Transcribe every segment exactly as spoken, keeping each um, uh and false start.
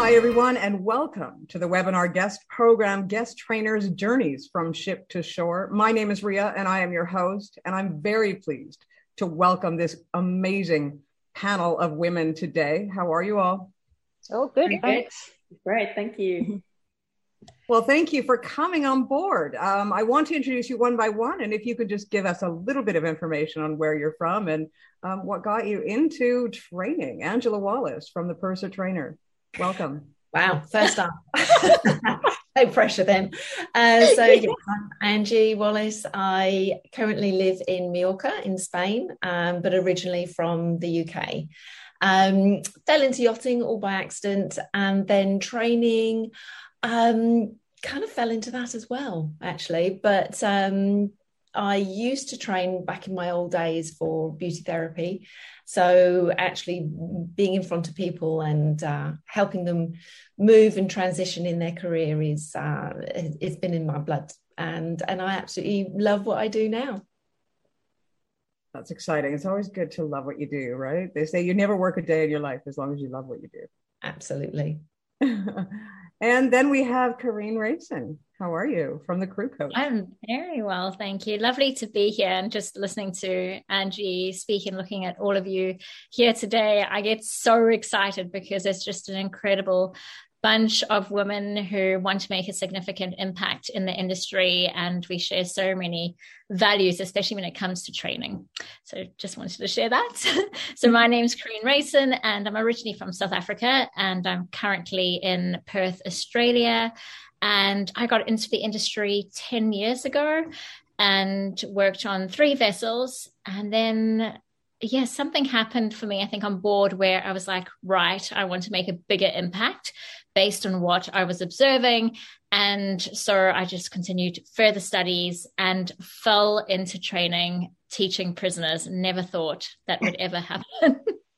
Hi, everyone, and welcome to the webinar guest program, Guest Trainers Journeys from Ship to Shore. My name is Ria, and I am your host, and I'm very pleased to welcome this amazing panel of women today. How are you all? Oh, good, thanks. Great, thank you. Well, thank you for coming on board. Um, I want to introduce you one by one, and if you could just give us a little bit of information on where you're from and um, what got you into training. Angela Wallace from the Purser Trainer. Welcome. Wow, first up. No pressure then. Uh, so yeah, I'm Angie Wallace. I currently live in Mallorca in Spain, um, but originally from the U K. Um, fell into yachting all by accident, and then training um, kind of fell into that as well, actually. But um, I used to train back in my old days for beauty therapy. So actually being in front of people and uh, helping them move and transition in their career is uh, it's been in my blood, and and I absolutely love what I do now. That's exciting. It's always good to love what you do, right? They say you never work a day in your life as long as you love what you do. Absolutely. And then we have Corinne Rayson. How are you from the Crew Coach? I'm very well, thank you. Lovely to be here and just listening to Angie speak and looking at all of you here today. I get so excited because it's just an incredible bunch of women who want to make a significant impact in the industry, and we share so many values, especially when it comes to training. So just wanted to share that. So my name's Corinne Rayson, and I'm originally from South Africa, and I'm currently in Perth, Australia. And I got into the industry ten years ago and worked on three vessels. And then, yeah, something happened for me, I think, on board where I was like, right, I want to make a bigger impact based on what I was observing. And so I just continued further studies and fell into training, teaching prisoners. Never thought that would ever happen.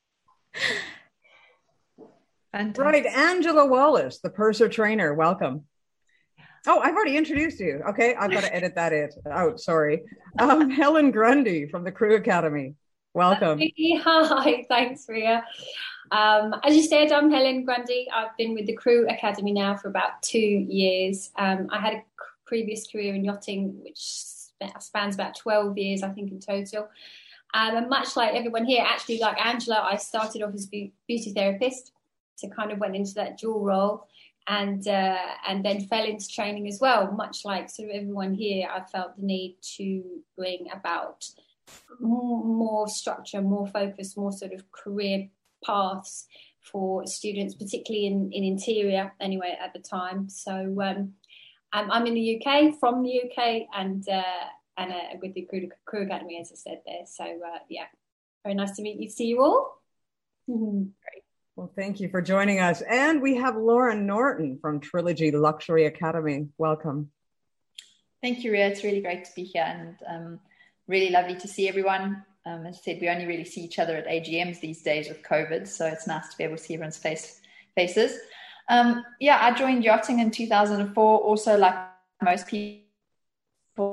Fantastic. Right, Angela Wallace, the Purser Trainer. Welcome. Oh, I've already introduced you. Okay, I've got to edit that it out. Sorry. Um, Helen Grundy from the Crew Academy. Welcome. Hi, thanks, Ria. Um, as you said, I'm Helen Grundy. I've been with the Crew Academy now for about two years. Um, I had a previous career in yachting, which spans about twelve years, I think, in total. Um, and much like everyone here, actually, like Angela, I started off as a beauty therapist, so kind of went into that dual role. And uh, and then fell into training as well. Much like sort of everyone here, I felt the need to bring about more, more structure, more focus, more sort of career paths for students, particularly in, in interior anyway at the time. So um, I'm, I'm in the U K, from the U K, and uh, and uh, with the Crew, Crew Academy, as I said there. So uh, yeah, very nice to meet you. See you all. Mm-hmm. Great. Well, thank you for joining us. And we have Lauren Norton from Trilogy Luxury Academy. Welcome. Thank you, Ria. It's really great to be here, and um, really lovely to see everyone. Um, as I said, we only really see each other at A G Ms these days with COVID, so it's nice to be able to see everyone's face, faces. Um, yeah, I joined yachting in two thousand four, also like most people.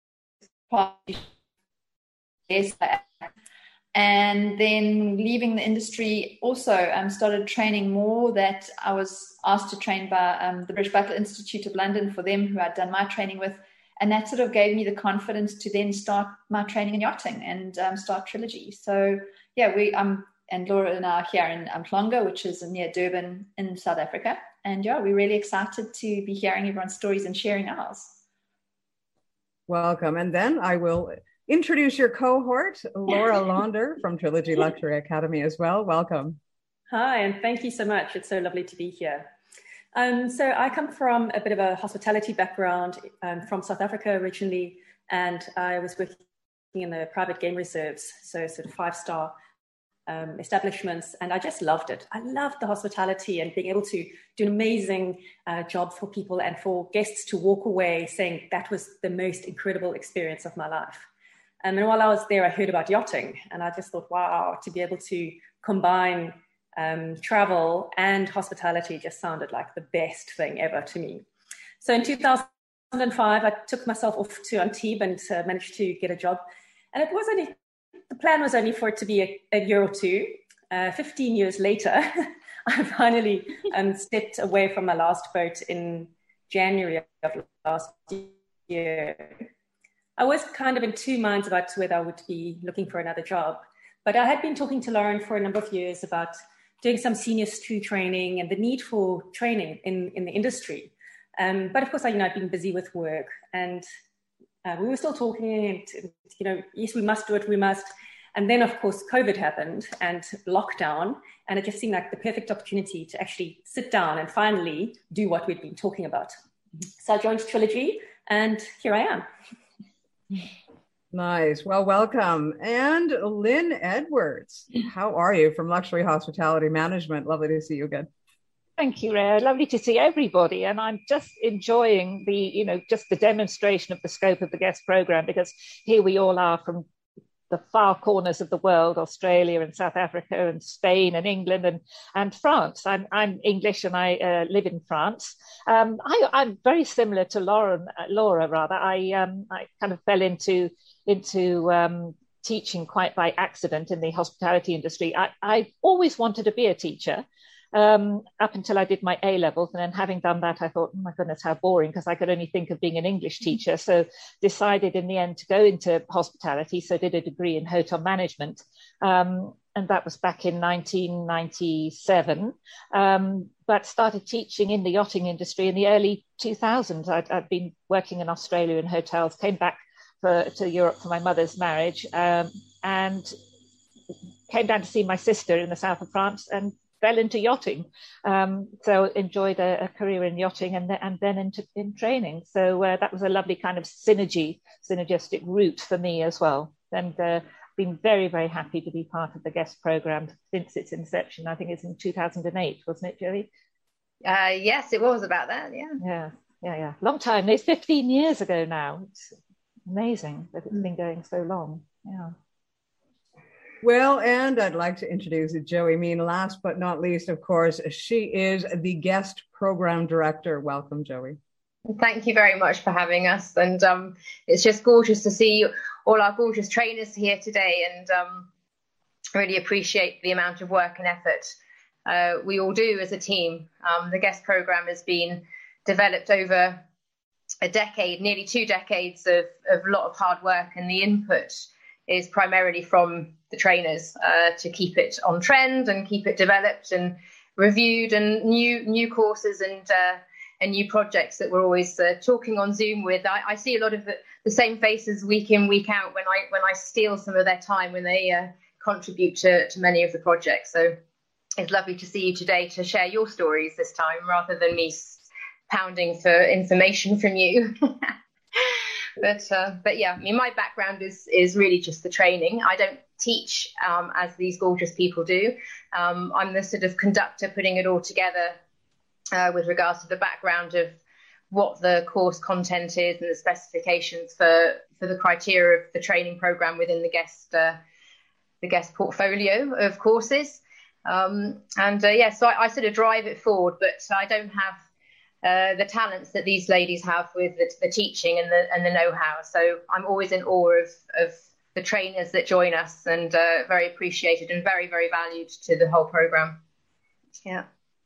And then leaving the industry, also um, started training more. That I was asked to train by um, the British Battle Institute of London for them, who I'd done my training with. And that sort of gave me the confidence to then start my training in yachting and um, start Trilogy. So yeah, we um and Laura and I are here in Umhlanga, which is near Durban in South Africa. And yeah, we're really excited to be hearing everyone's stories and sharing ours. Welcome. And then I will introduce your cohort, Laura Launder from Trilogy Luxury Academy as well. Welcome. Hi, and thank you so much. It's so lovely to be here. Um, so I come from a bit of a hospitality background, um, from South Africa originally, and I was working in the private game reserves, so sort of five-star um, establishments, and I just loved it. I loved the hospitality and being able to do an amazing uh, job for people and for guests to walk away saying that was the most incredible experience of my life. Um, and while I was there, I heard about yachting, and I just thought, wow, to be able to combine um, travel and hospitality just sounded like the best thing ever to me. So in two thousand five, I took myself off to Antibes and uh, managed to get a job. And it was only, the plan was only for it to be a, a year or two. Uh, fifteen years later, I finally um, stepped away from my last boat in January of last year. I was kind of in two minds about whether I would be looking for another job, but I had been talking to Lauren for a number of years about doing some senior crew training and the need for training in, in the industry. Um, but of course, I, you know, I'd been busy with work, and uh, we were still talking, and, you know, yes, we must do it, we must. And then, of course, COVID happened and lockdown, and it just seemed like the perfect opportunity to actually sit down and finally do what we'd been talking about. So I joined Trilogy, and here I am. Nice. Well, welcome. And Lynn Edwards, how are you from Luxury Hospitality Management? Lovely to see you again. Thank you, Rhea. Lovely to see everybody. And I'm just enjoying the, you know, just the demonstration of the scope of the guest program, because here we all are from the far corners of the world, Australia and South Africa and Spain and England and, and France. I'm, I'm English and I uh, live in France. Um, I, I'm very similar to Lauren, uh, Laura, rather. I, um, I kind of fell into, into um, teaching quite by accident in the hospitality industry. I, I always wanted to be a teacher. Um, up until I did my A levels, and then having done that, I thought, oh my goodness, how boring, because I could only think of being an English teacher. So decided in the end to go into hospitality. So did a degree in hotel management, um, and that was back in nineteen ninety-seven. Um, but started teaching in the yachting industry in the early two thousands. I'd, I'd been working in Australia in hotels, came back for, to Europe for my mother's marriage, um, and came down to see my sister in the south of France, and fell into yachting. Um, so enjoyed a, a career in yachting, and, th- and then into in training. So uh, that was a lovely kind of synergy, synergistic route for me as well. And uh, been very, very happy to be part of the guest program since its inception. I think it's in two thousand eight, wasn't it, Joey? Uh, yes, it was about that, yeah. Yeah, yeah, yeah. Long time. It's fifteen years ago now. It's amazing that it's been going so long. Yeah. Well, and I'd like to introduce Joey Mean. Last but not least, of course, she is the guest program director. Welcome, Joey. Thank you very much for having us. And um, it's just gorgeous to see all our gorgeous trainers here today, and um, really appreciate the amount of work and effort uh, we all do as a team. Um, the guest program has been developed over a decade, nearly two decades of, of a lot of hard work, and the input is primarily from the trainers uh, to keep it on trend and keep it developed and reviewed, and new new courses and uh, and new projects that we're always uh, talking on Zoom with. I, I see a lot of the, the same faces week in, week out when I when I steal some of their time when they uh, contribute to, to many of the projects. So it's lovely to see you today to share your stories this time, rather than me pounding for information from you. But uh, but yeah, I mean, my background is is really just the training. I don't teach um, as these gorgeous people do. Um, I'm the sort of conductor putting it all together uh, with regards to the background of what the course content is and the specifications for for the criteria of the training program within the guest uh, the guest portfolio of courses. Um, and uh, yeah, so I, I sort of drive it forward, but I don't have Uh, the talents that these ladies have with the, the teaching and the and the know-how. So I'm always in awe of, of the trainers that join us, and uh, very appreciated and very, very valued to the whole program. Yeah.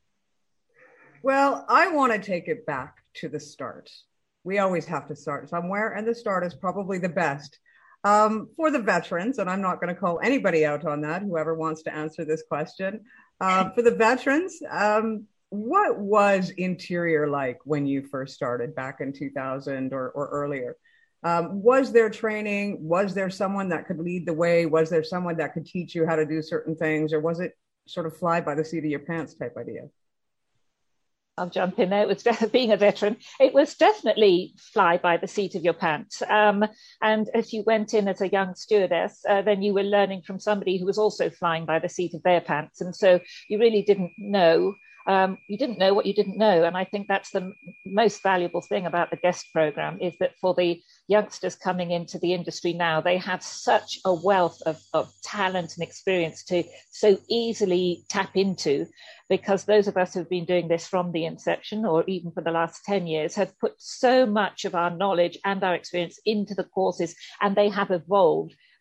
Well, I want to take it back to the start. We always have to start somewhere, and the start is probably the best. Um, for the veterans, and I'm not going to call anybody out on that, whoever wants to answer this question. Uh, for the veterans, um, what was interior like when you first started back in two thousand or, or earlier? Um, was there training? Was there someone that could lead the way? Was there someone that could teach you how to do certain things? Or was it sort of fly by the seat of your pants type idea? I'll jump in there. It was de- being a veteran. It was definitely fly by the seat of your pants. Um, and if you went in as a young stewardess, uh, then you were learning from somebody who was also flying by the seat of their pants. And so you really didn't know Um, you didn't know what you didn't know. And I think that's the m- most valuable thing about the guest program, is that for the youngsters coming into the industry now, they have such a wealth of, of talent and experience to so easily tap into, because those of us who've been doing this from the inception, or even for the last ten years, have put so much of our knowledge and our experience into the courses, and they have evolved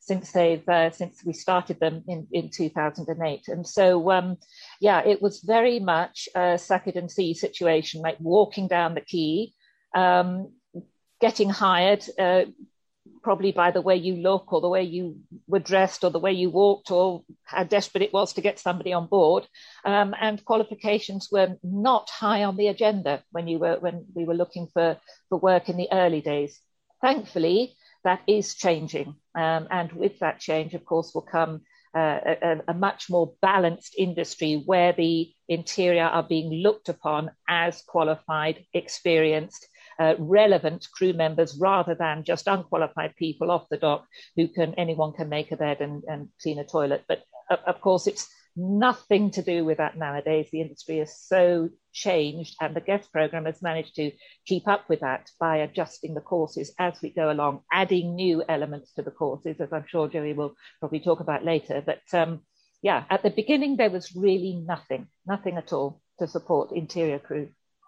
since they've uh, since we started them in, in two thousand eight. And so, um, yeah, it was very much a suck it and see situation, like walking down the quay, um, getting hired, uh, probably by the way you look or the way you were dressed or the way you walked or how desperate it was to get somebody on board. Um, and qualifications were not high on the agenda when you were when we were looking for, for work in the early days. Thankfully, that is changing. Um, and with that change, of course, will come uh, a, a much more balanced industry where the interior are being looked upon as qualified, experienced, Uh, relevant crew members rather than just unqualified people off the dock who can anyone can make a bed and, and clean a toilet. But uh, of course, it's nothing to do with that nowadays. The industry is so changed, and the guest program has managed to keep up with that by adjusting the courses as we go along, adding new elements to the courses, as I'm sure Joey will probably talk about later. But um, yeah, at the beginning, there was really nothing, nothing at all to support interior crew.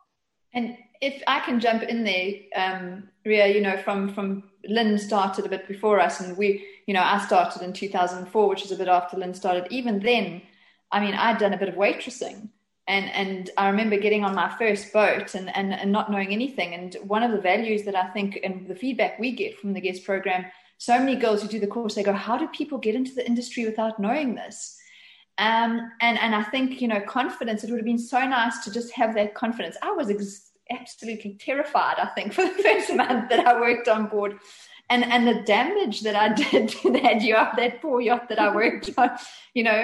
And if I can jump in there, um, Ria, you know, from, from Lynn started a bit before us, and we, you know, I started in two thousand four, which is a bit after Lynn started. Even then, I mean, I'd done a bit of waitressing, and, and I remember getting on my first boat and, and, and not knowing anything. And one of the values that I think, and the feedback we get from the guest program, so many girls who do the course, they go, how do people get into the industry without knowing this? Um, and, and I think, you know, confidence, it would have been so nice to just have that confidence. I was ex- absolutely terrified, I think, for the first month that I worked on board. And and the damage that I did to that yacht, that poor yacht that I worked on, you know,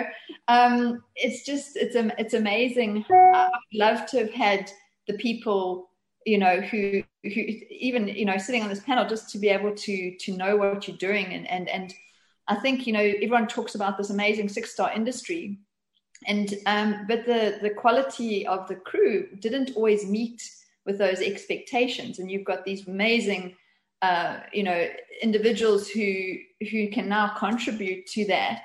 um, it's just, it's it's amazing. I'd love to have had the people, you know, who, who even, you know, sitting on this panel just to be able to to know what you're doing. And, and, and I think, you know, everyone talks about this amazing six-star industry, and um, but the, the quality of the crew didn't always meet with those expectations. And you've got these amazing, uh, you know, individuals who who can now contribute to that,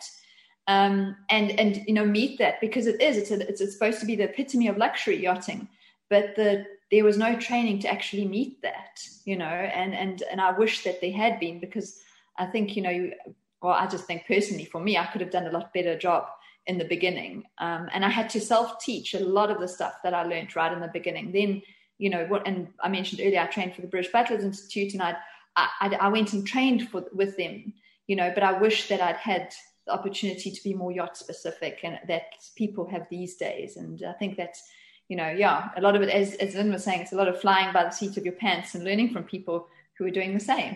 um, and and you know meet that, because it is it's, a, it's it's supposed to be the epitome of luxury yachting, but the there was no training to actually meet that, you know, and and and I wish that there had been, because I think, you know, well, I just think personally for me, I could have done a lot better job in the beginning, um, and I had to self-teach a lot of the stuff that I learned right in the beginning. Then, you know what, and I mentioned earlier, I trained for the British Battlers Institute, and I'd, I, I went and trained for with them, you know, but I wish that I'd had the opportunity to be more yacht specific, and that people have these days. And I think that's, you know, yeah, a lot of it, as, as Lynn was saying, it's a lot of flying by the seat of your pants and learning from people who are doing the same.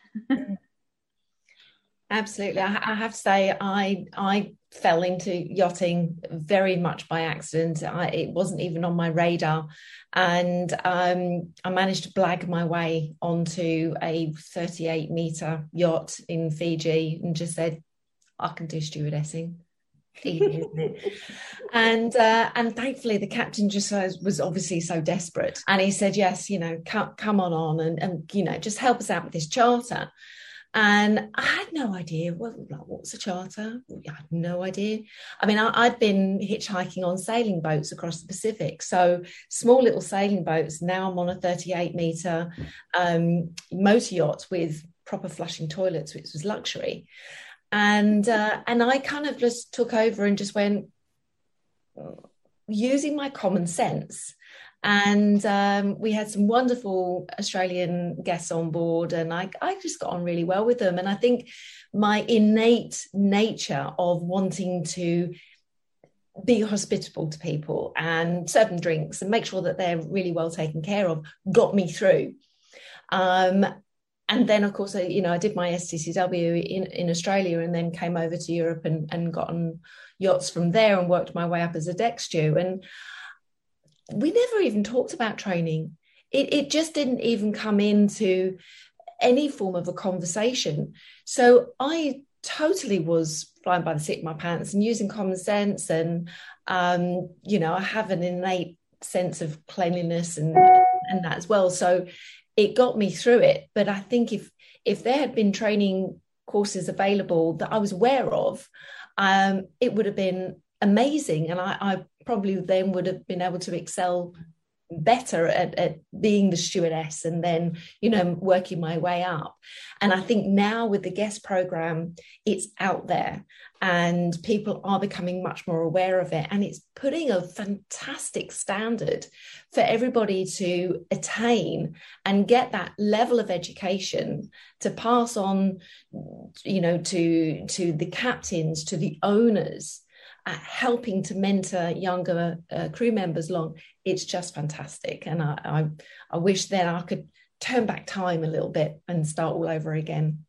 Absolutely. I, I have to say, I I fell into yachting very much by accident. I, it wasn't even on my radar. And um, I managed to blag my way onto a thirty-eight metre yacht in Fiji and just said, I can do stewardessing. Easy, isn't it? And uh, and thankfully the captain just was obviously so desperate. And he said, yes, you know, come, come on on and, and, you know, just help us out with this charter. And I had no idea, well, like, what's a charter? I had no idea. I mean, I, I'd been hitchhiking on sailing boats across the Pacific. So small little sailing boats. Now I'm on a thirty-eight metre um, motor yacht with proper flushing toilets, which was luxury. And, uh, and I kind of just took over and just went, using my common sense. And um, we had some wonderful Australian guests on board, and I, I just got on really well with them. And I think my innate nature of wanting to be hospitable to people and serve them drinks and make sure that they're really well taken care of got me through. Um, and then, of course, I, you know, I did my S T C W in, in Australia, and then came over to Europe and, and got on yachts from there and worked my way up as a deck stew. And we never even talked about training. It, it just didn't even come into any form of a conversation. So I totally was flying by the seat of my pants and using common sense. And, um, you know, I have an innate sense of cleanliness and, and that as well. So it got me through it. But I think if, if there had been training courses available that I was aware of, um, it would have been amazing. And I, I probably then would have been able to excel better at, at being the stewardess and then, you know, working my way up. And I think now with the guest program, it's out there and people are becoming much more aware of it. And it's putting a fantastic standard for everybody to attain and get that level of education to pass on, you know, to, to the captains, to the owners, uh, helping to mentor younger uh, crew members along. It's just fantastic. And I, I, I wish then I could turn back time a little bit and start all over again.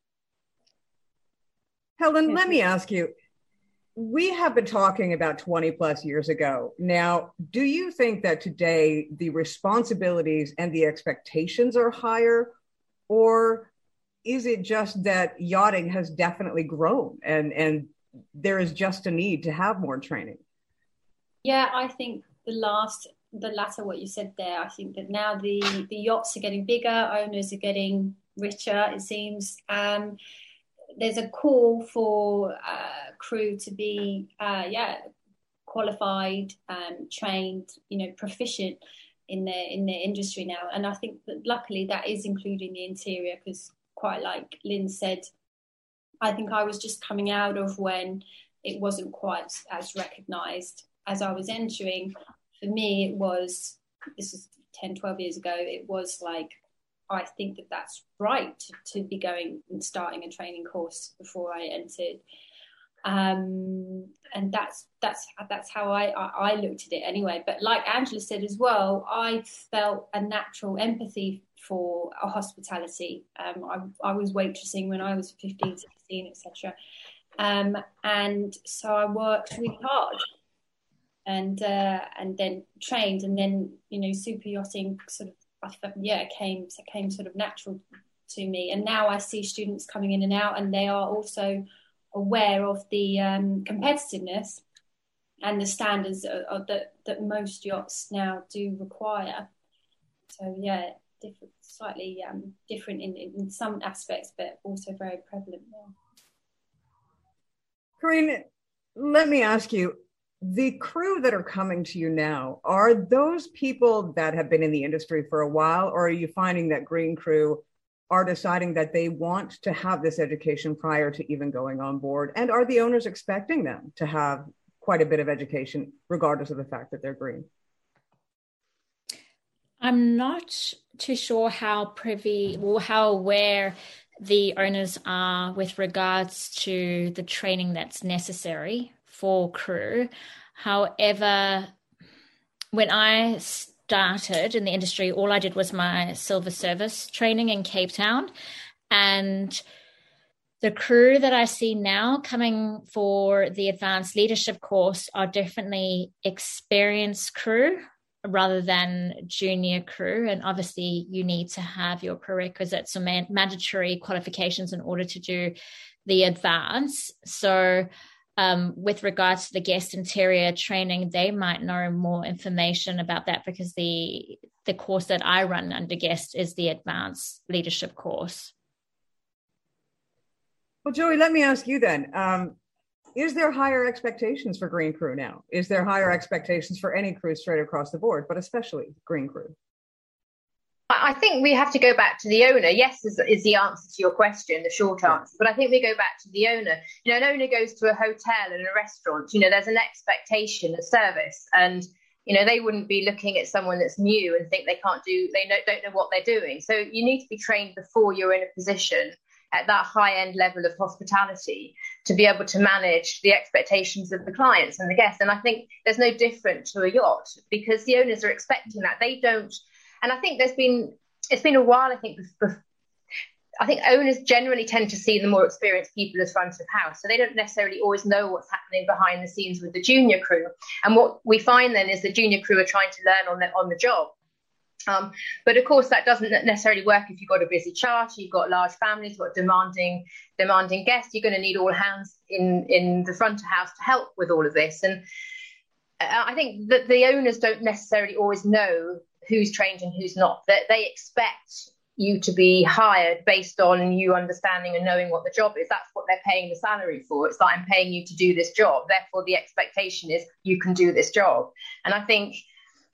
Helen, let me ask you, we have been talking about twenty plus years ago. Now, do you think that today the responsibilities and the expectations are higher, or is it just that yachting has definitely grown and, and there is just a need to have more training? Yeah, I think the last, the latter, what you said there, I think that now the, the yachts are getting bigger, owners are getting richer, it seems. Um, there's a call for uh, crew to be, uh, yeah, qualified, um, trained, you know, proficient in their in their industry now. And I think that luckily that is including the interior, because quite like Lynn said, I think I was just coming out of when it wasn't quite as recognised as I was entering. For me, it was, this is ten, twelve years ago, it was like, I think that that's right to, to be going and starting a training course before I entered. Um, and that's that's that's how I, I, I looked at it anyway. But like Angela said as well, I felt a natural empathy for a hospitality. Um, I, I was waitressing when I was fifteen, sixteen, et cetera. Um, and so I worked really hard and uh, and then trained, and then, you know, super yachting sort of, I felt, yeah, it came, it came sort of natural to me. And now I see students coming in and out, and they are also aware of the um, competitiveness and the standards of, of that, that most yachts now do require. So, yeah, different, slightly um, different in, in some aspects, but also very prevalent now. Corinne, let me ask you, the crew that are coming to you now, are those people that have been in the industry for a while, or are you finding that green crew are deciding that they want to have this education prior to even going on board? And are the owners expecting them to have quite a bit of education, regardless of the fact that they're green? I'm not too sure how privy or how aware the owners are with regards to the training that's necessary for crew. However, when I started in the industry, all I did was my silver service training in Cape Town. And the crew that I see now coming for the advanced leadership course are definitely experienced crew rather than junior crew. And obviously you need to have your prerequisites or man- mandatory qualifications in order to do the advance. So Um, with regards to the guest interior training, they might know more information about that, because the the course that I run under guest is the advanced leadership course. Well, Joey, let me ask you then, um, is there higher expectations for green crew now? Is there higher expectations for any crew straight across the board, but especially green crew? I think we have to go back to the owner. Yes, is, is the answer to your question, the short answer. But I think we go back to the owner. You know, an owner goes to a hotel and a restaurant. You know, there's an expectation of service, and you know they wouldn't be looking at someone that's new and think they can't do, they don't, don't know what they're doing. So you need to be trained before you're in a position at that high end level of hospitality to be able to manage the expectations of the clients and the guests. And I think there's no different to a yacht, because the owners are expecting that. They don't. And I think there's been, it's been a while, I think, I think owners generally tend to see the more experienced people as front of house. So they don't necessarily always know what's happening behind the scenes with the junior crew. And what we find then is the junior crew are trying to learn on the, on the job. Um, but of course, that doesn't necessarily work if you've got a busy charter, you've got large families, you've got demanding, demanding guests. You're going to need all hands in, in the front of house to help with all of this. And I think that the owners don't necessarily always know who's trained and who's not. That they expect you to be hired based on you understanding and knowing what the job is. That's what they're paying the salary for. It's like, I'm paying you to do this job, therefore the expectation is you can do this job. And I think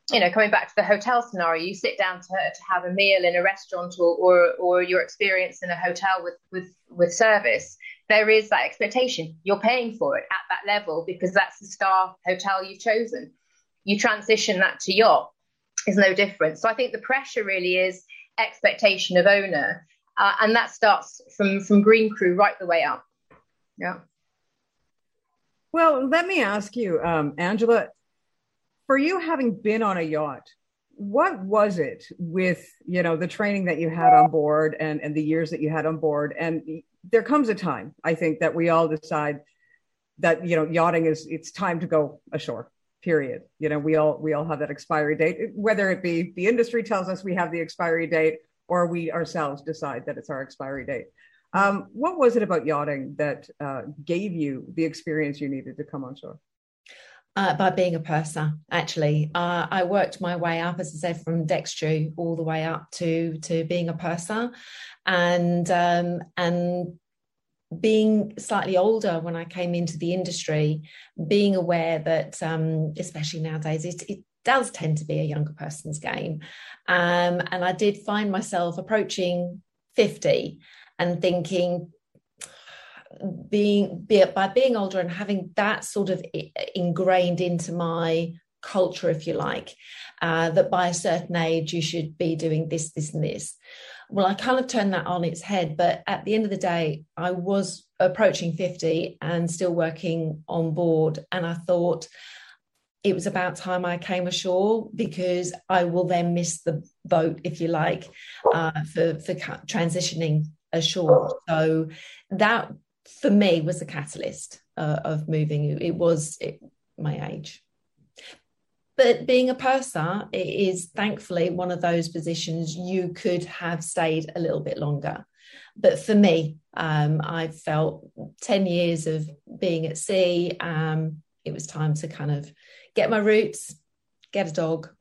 you know, coming back to the hotel scenario, you sit down to, to have a meal in a restaurant or, or or your experience in a hotel with, with, with service, there is that expectation. You're paying for it at that level because that's the star hotel you've chosen. You transition that to yacht, is no different. So I think the pressure really is expectation of owner. Uh, and that starts from, from Green Crew right the way up. Yeah. Well, let me ask you, um, Angela, for you having been on a yacht, what was it with, you know, the training that you had on board and, and the years that you had on board? And there comes a time, I think, that we all decide that, you know, yachting is, it's time to go ashore, period. You know, we all, we all have that expiry date, whether it be the industry tells us we have the expiry date or we ourselves decide that it's our expiry date. Um, what was it about yachting that uh, gave you the experience you needed to come on shore? Uh, by being a purser, actually. Uh, I worked my way up, as I said, from deck stew all the way up to, to being a purser. And, um, and being slightly older when I came into the industry, being aware that, um, especially nowadays, it, it does tend to be a younger person's game. Um, and I did find myself approaching fifty and thinking, being be, by being older and having that sort of ingrained into my culture, if you like, uh, that by a certain age you should be doing this, this and this. Well, I kind of turned that on its head, but at the end of the day, I was approaching fifty and still working on board, and I thought it was about time I came ashore, because I will then miss the boat, if you like, uh, for, for transitioning ashore. So that, for me, was the catalyst uh, of moving. It was it, my age. But being a purser, it is thankfully one of those positions you could have stayed a little bit longer. But for me, um, I felt ten years of being at sea, um, it was time to kind of get my roots, get a dog.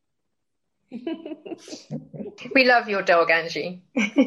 We love your dog, Angie.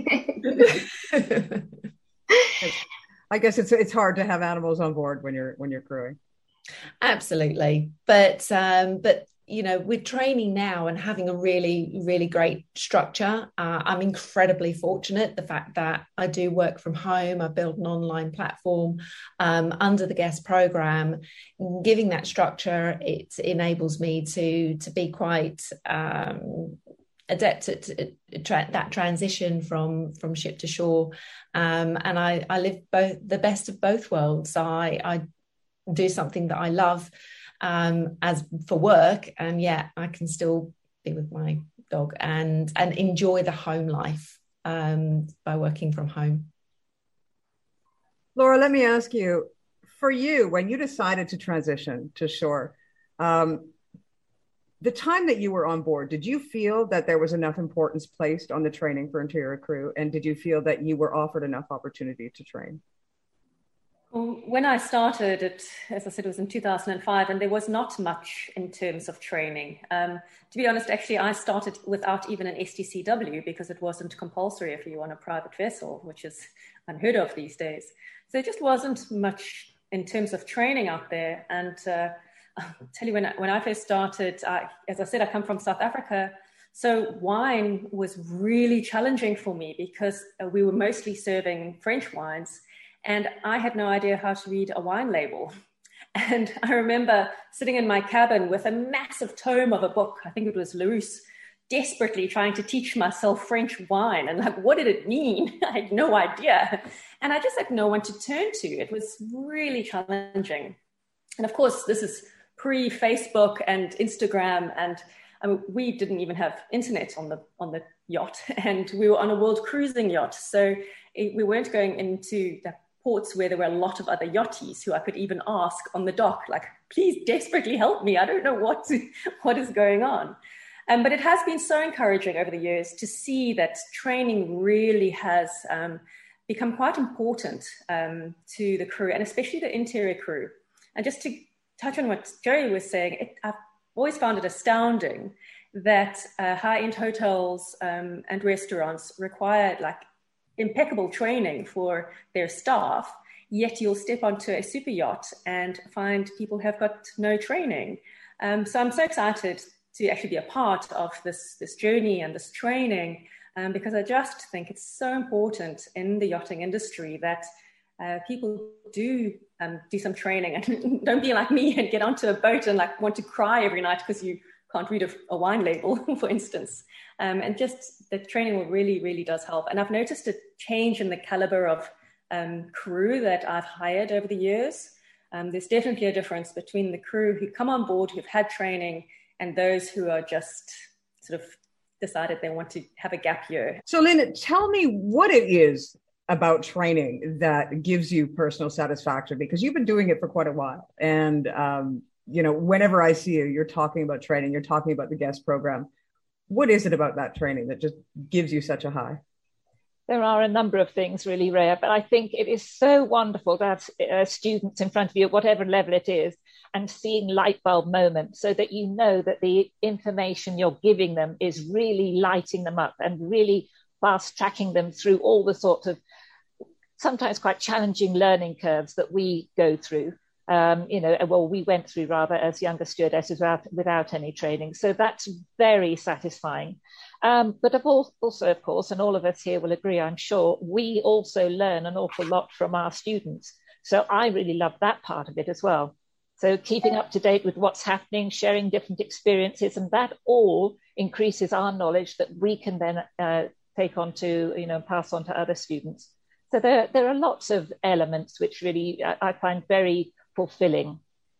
I guess it's it's hard to have animals on board when you're when you're crewing. Absolutely, but um, but you know, with training now and having a really really great structure, uh, I'm incredibly fortunate. The fact that I do work from home, I built an online platform um, under the guest program, giving that structure, it enables me to to be quite um, adept at, at tra- that transition from from ship to shore, um, and I, I live both the best of both worlds. I, I do something that I love um, as for work, and yet I can still be with my dog and and enjoy the home life um, by working from home. Laura, let me ask you, for you, when you decided to transition to shore, um, the time that you were on board, did you feel that there was enough importance placed on the training for interior crew? And did you feel that you were offered enough opportunity to train? Well, when I started, it, as I said, it was in two thousand five, and there was not much in terms of training. Um, to be honest, actually, I started without even an S T C W because it wasn't compulsory if you were on a private vessel, which is unheard of these days. So there just wasn't much in terms of training out there. And uh, I'll tell you, when I, when I first started, I, as I said, I come from South Africa. So wine was really challenging for me because uh, we were mostly serving French wines. And I had no idea how to read a wine label. And I remember sitting in my cabin with a massive tome of a book, I think it was Larousse, desperately trying to teach myself French wine. And like, what did it mean? I had no idea. And I just had no one to turn to. It was really challenging. And of course, this is pre-Facebook and Instagram. And I mean, we didn't even have internet on the on the yacht. And we were on a world cruising yacht. So it, we weren't going into the ports where there were a lot of other yachties who I could even ask on the dock, like, please desperately help me. I don't know what, what is going on. Um, but it has been so encouraging over the years to see that training really has um, become quite important um, to the crew, and especially the interior crew. And just to touch on what Joey was saying, it, I've always found it astounding that uh, high-end hotels um, and restaurants require like impeccable training for their staff, yet you'll step onto a super yacht and find people have got no training. Um, so I'm so excited to actually be a part of this, this journey and this training, um, because I just think it's so important in the yachting industry that uh, people do um, do some training, and don't be like me and get onto a boat and like want to cry every night because you can't read a, a wine label, for instance. Um, and just the training will really, really does help. And I've noticed a change in the caliber of um, crew that I've hired over the years. Um, there's definitely a difference between the crew who come on board, who've had training, and those who are just sort of decided they want to have a gap year. So Lynn, tell me what it is about training that gives you personal satisfaction, because you've been doing it for quite a while. And, um, you know, whenever I see you, you're talking about training, you're talking about the guest program. What is it about that training that just gives you such a high? There are a number of things really, Rhea, but I think it is so wonderful to have uh, students in front of you at whatever level it is, and seeing light bulb moments, so that you know that the information you're giving them is really lighting them up and really fast tracking them through all the sorts of sometimes quite challenging learning curves that we go through. Um, you know, well, we went through rather as younger stewardesses without, without any training. So that's very satisfying. Um, but of all, also, of course, and all of us here will agree, I'm sure, we also learn an awful lot from our students. So I really love that part of it as well. So keeping up to date with what's happening, sharing different experiences, and that all increases our knowledge that we can then uh, take on to, you know, pass on to other students. So there, there are lots of elements which really I, I find very fulfilling.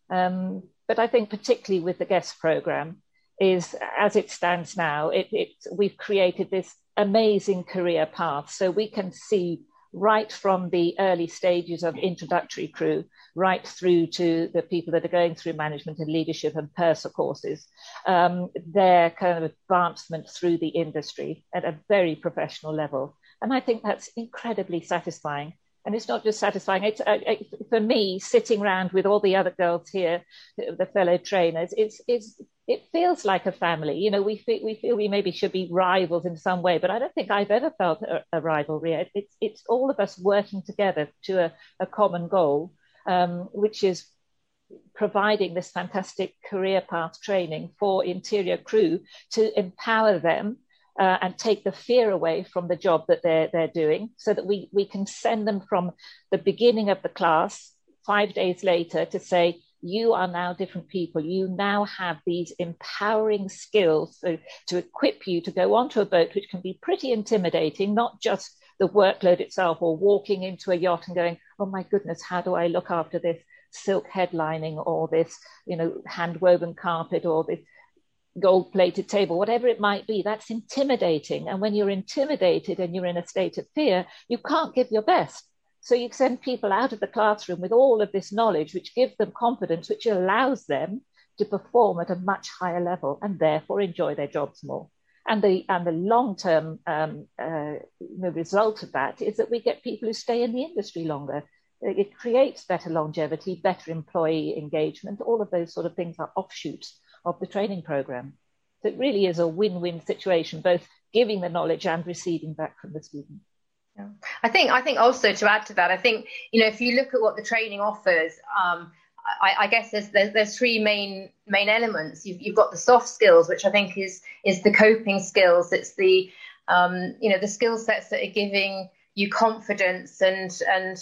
Um, but I think particularly with the guest program is, as it stands now, it, it, we've created this amazing career path. So we can see right from the early stages of introductory crew, right through to the people that are going through management and leadership and purser courses, um, their kind of advancement through the industry at a very professional level. And I think that's incredibly satisfying. And it's not just satisfying. It's, uh, it, for me, sitting around with all the other girls here, the fellow trainers, it's, it's, it feels like a family. You know, we feel, we feel we maybe should be rivals in some way, but I don't think I've ever felt a, a rivalry. It's, it's all of us working together to a, a common goal, um, which is providing this fantastic career path training for interior crew to empower them Uh, and take the fear away from the job that they're, they're doing, so that we, we can send them from the beginning of the class five days later to say, you are now different people. You now have these empowering skills so, to equip you to go onto a boat, which can be pretty intimidating, not just the workload itself or walking into a yacht and going, oh my goodness, how do I look after this silk headlining or this, you know, hand-woven carpet or this gold-plated table, whatever it might be. That's intimidating. And when you're intimidated and you're in a state of fear, you can't give your best. So you send people out of the classroom with all of this knowledge, which gives them confidence, which allows them to perform at a much higher level and therefore enjoy their jobs more. And the and the long-term um, uh, the result of that is that we get people who stay in the industry longer. It creates better longevity, better employee engagement. All of those sort of things are offshoots of the training program. So it really is a win-win situation, both giving the knowledge and receiving back from the student. Yeah. I think I think also to add to that, I think, you know, if you look at what the training offers, um, I, I guess there's, there's there's three main main elements. You've you've got the soft skills, which I think is is the coping skills. It's the um, you know, the skill sets that are giving you confidence and and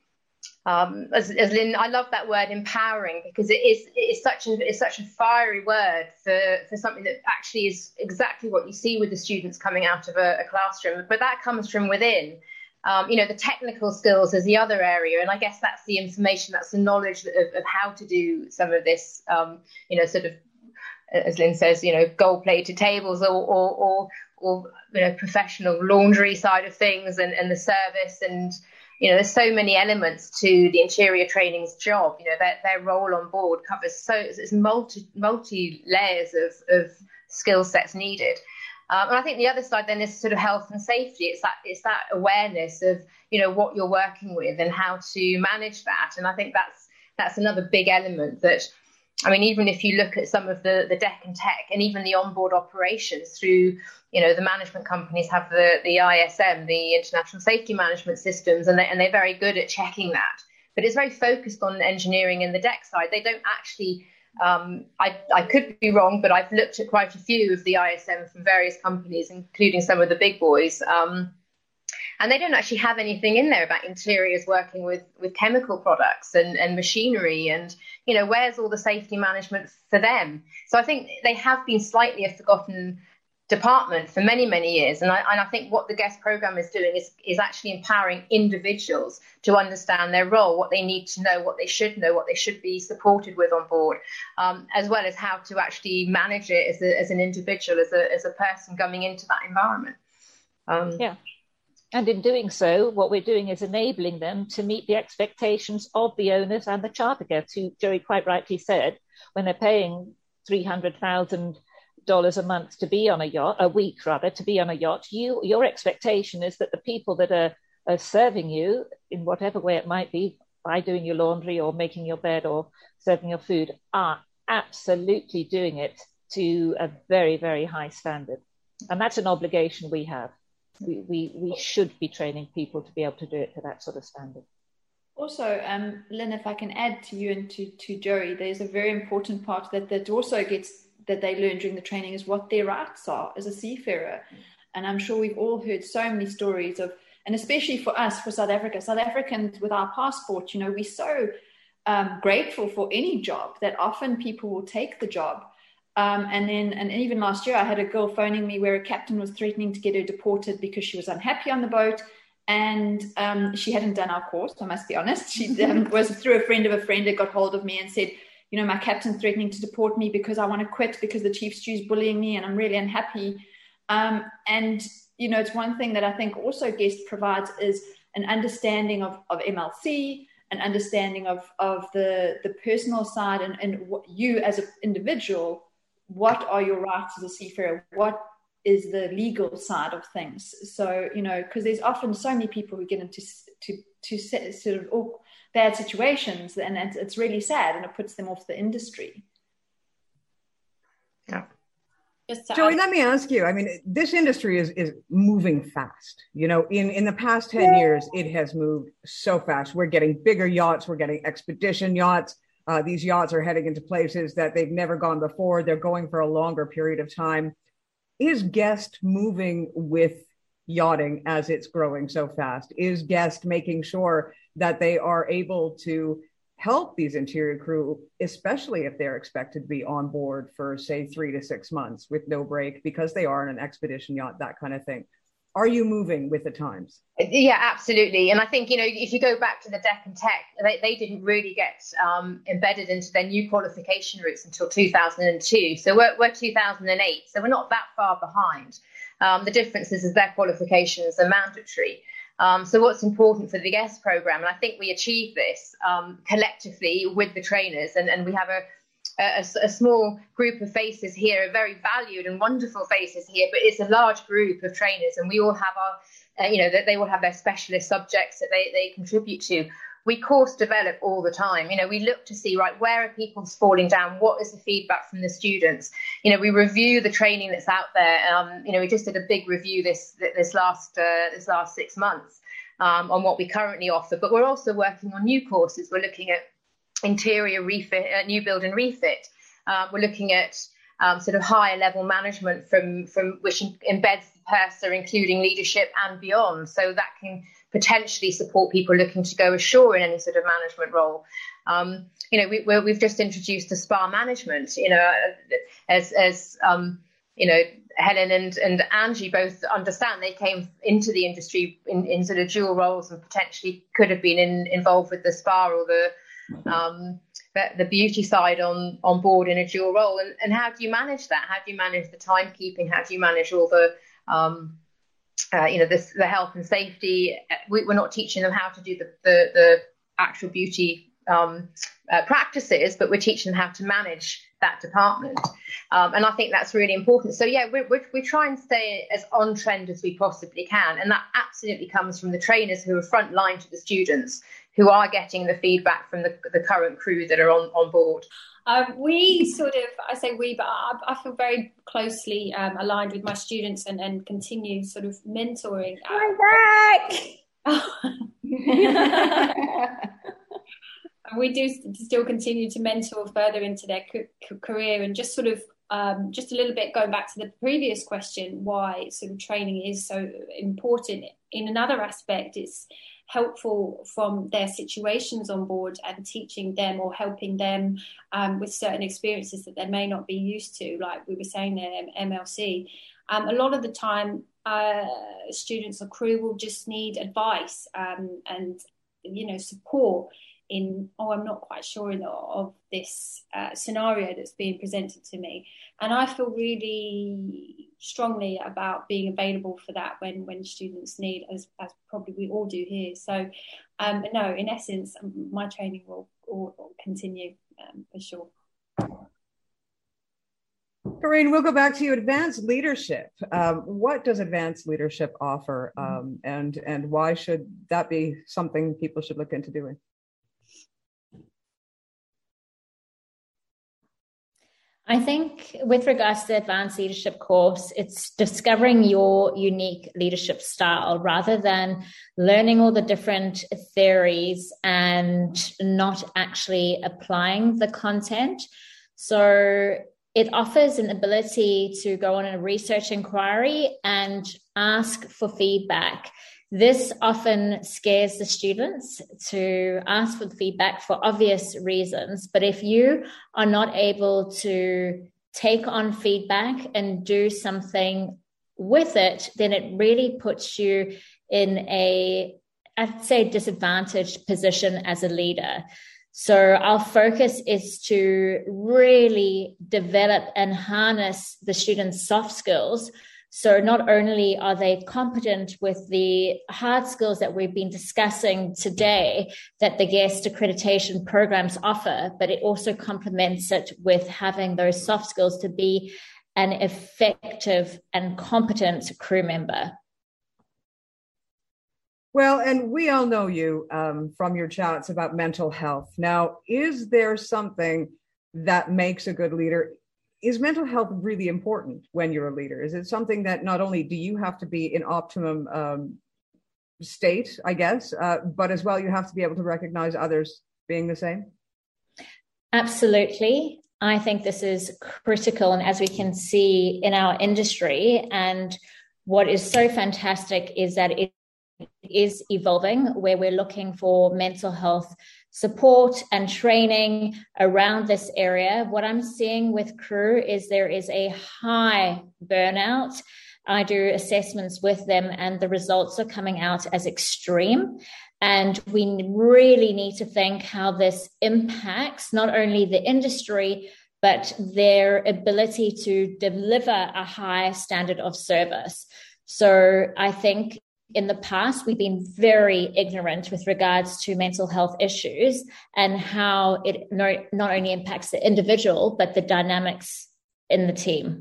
Um, as, as Lynn, I love that word empowering, because it is it is such a it's such a fiery word for, for something that actually is exactly what you see with the students coming out of a, a classroom. But that comes from within. Um, you know, the technical skills is the other area, and I guess that's the information, that's the knowledge of, of how to do some of this. Um, you know, sort of, as Lynn says, you know, gold-plated tables or or, or or you know, professional laundry side of things, and, and the service and. You know, there's so many elements to the interior training's job. You know, their, their role on board covers so it's multi multi layers of, of skill sets needed. Um, and I think the other side then is sort of health and safety. It's that it's that awareness of, you know, what you're working with and how to manage that. And I think that's that's another big element that, I mean, even if you look at some of the, the deck and tech and even the onboard operations through, you know, the management companies have the, the I S M, the International Safety Management Systems, and, they, and they're very good at checking that. But it's very focused on engineering in the deck side. They don't actually Um, I, I could be wrong, but I've looked at quite a few of the I S M from various companies, including some of the big boys. Um, and they don't actually have anything in there about interiors working with, with chemical products and, and machinery. And, you know, where's all the safety management for them? So I think they have been slightly a forgotten department for many, many years. And I, and I think what the GUEST program is doing is, is actually empowering individuals to understand their role, what they need to know, what they should know, what they should be supported with on board, um, as well as how to actually manage it as, a, as an individual, as a, as a person coming into that environment. Um, yeah. And in doing so, what we're doing is enabling them to meet the expectations of the owners and the charter guests, who Joey quite rightly said, when they're paying three hundred thousand dollars a month to be on a yacht, a week rather, to be on a yacht, you your expectation is that the people that are, are serving you in whatever way it might be, by doing your laundry or making your bed or serving your food, are absolutely doing it to a very, very high standard. And that's an obligation we have. We, we we should be training people to be able to do it to that sort of standard. Also, um, Lynn, if I can add to you and to, to Joey, there's a very important part that, that also gets, that they learn during the training is what their rights are as a seafarer. And I'm sure we've all heard so many stories of, and especially for us, for South Africa, South Africans with our passport, you know, we're so um, grateful for any job that often people will take the job. Um, and then, and even last year, I had a girl phoning me where a captain was threatening to get her deported because she was unhappy on the boat. And um, she hadn't done our course, I must be honest. She um, was through a friend of a friend that got hold of me and said, you know, my captain's threatening to deport me because I want to quit because the chief stew's bullying me and I'm really unhappy. Um, and, you know, it's one thing that I think also GUEST provides is an understanding of, of M L C, an understanding of, of the, the personal side and, and what you as an individual, what are your rights as a seafarer? What is the legal side of things? So, you know, because there's often so many people who get into to, to sort of oh, bad situations, and it's, it's really sad, and it puts them off the industry. Yeah. Joey, let me ask you, I mean, this industry is, is moving fast. You know, in, in the past ten years, it has moved so fast. We're getting bigger yachts. We're getting expedition yachts. Uh, these yachts are heading into places that they've never gone before. They're going for a longer period of time. Is GUEST moving with yachting as it's growing so fast? Is GUEST making sure that they are able to help these interior crew, especially if they're expected to be on board for, say, three to six months with no break because they are in an expedition yacht, that kind of thing? Are you moving with the times? Yeah, absolutely. And I think, you know, if you go back to the Deck and Tech, they, they didn't really get um, embedded into their new qualification routes until two thousand two. So we're, we're two thousand eight. So we're not that far behind. Um, the difference is, is their qualifications are mandatory. Um, so what's important for the GUEST program, and I think we achieve this um, collectively with the trainers, and, and we have a A, a small group of faces here, very valued and wonderful faces here, but it's a large group of trainers, and we all have our, uh, you know, that they all have their specialist subjects that they, they contribute to. We course develop all the time. You know, we look to see, right, where are people falling down? What is the feedback from the students? You know, we review the training that's out there. Um, you know, we just did a big review this this last uh, this last six months um, on what we currently offer, but we're also working on new courses. We're looking at interior refit, uh, new build and refit. Uh, we're looking at um, sort of higher level management from, from which embeds the purser, including leadership and beyond. So that can potentially support people looking to go ashore in any sort of management role. Um, you know, we, we're, we've just introduced the spa management, you know, as, as um, you know, Helen and, and Angie both understand. They came into the industry in, in sort of dual roles and potentially could have been in, involved with the spa or the um the, the beauty side on on board in a dual role. And, and how do you manage that? How do you manage the timekeeping? How do you manage all the um uh, you know this, the health and safety? We, we're not teaching them how to do the the, the actual beauty um uh, practices, but we're teaching them how to manage that department. Um, and I think that's really important. So yeah, we we try and stay as on trend as we possibly can, and that absolutely comes from the trainers who are front line to the students, who are getting the feedback from the, the current crew that are on, on board. Um, we sort of, I say we, but I, I feel very closely um, aligned with my students and, and continue sort of mentoring. I'm back! And we do still continue to mentor further into their career, and just sort of um, just a little bit going back to the previous question, why sort of training is so important. In another aspect, it's helpful from their situations on board and teaching them or helping them um, with certain experiences that they may not be used to, like we were saying there, M L C. Um, a lot of the time, uh, students or crew will just need advice um, and, you know, support in, oh, I'm not quite sure in, of this uh, scenario that's being presented to me. And I feel really strongly about being available for that when, when students need, as, as probably we all do here. So, um, no, in essence, my training will, will, will continue um, for sure. Corinne, we'll go back to you. Advanced leadership. Um, what does advanced leadership offer, um, and and why should that be something people should look into doing? I think with regards to the advanced leadership course, it's discovering your unique leadership style rather than learning all the different theories and not actually applying the content. So it offers an ability to go on a research inquiry and ask for feedback. This often scares the students to ask for the feedback for obvious reasons. But if you are not able to take on feedback and do something with it, then it really puts you in a, I'd say, disadvantaged position as a leader. So our focus is to really develop and harness the students' soft skills. So not only are they competent with the hard skills that we've been discussing today that the guest accreditation programs offer, but it also complements it with having those soft skills to be an effective and competent crew member. Well, and we all know you um, from your chats about mental health. Now, is there something that makes a good leader? Is mental health really important when you're a leader? Is it something that not only do you have to be in optimum um, state, I guess, uh, but as well you have to be able to recognize others being the same? Absolutely. I think this is critical. And as we can see in our industry, and what is so fantastic is that it is evolving, where we're looking for mental health support and training around this area. What I'm seeing with crew is there is a high burnout. I do assessments with them and the results are coming out as extreme. And we really need to think how this impacts not only the industry, but their ability to deliver a high standard of service. So I think in the past, we've been very ignorant with regards to mental health issues and how it not only impacts the individual, but the dynamics in the team.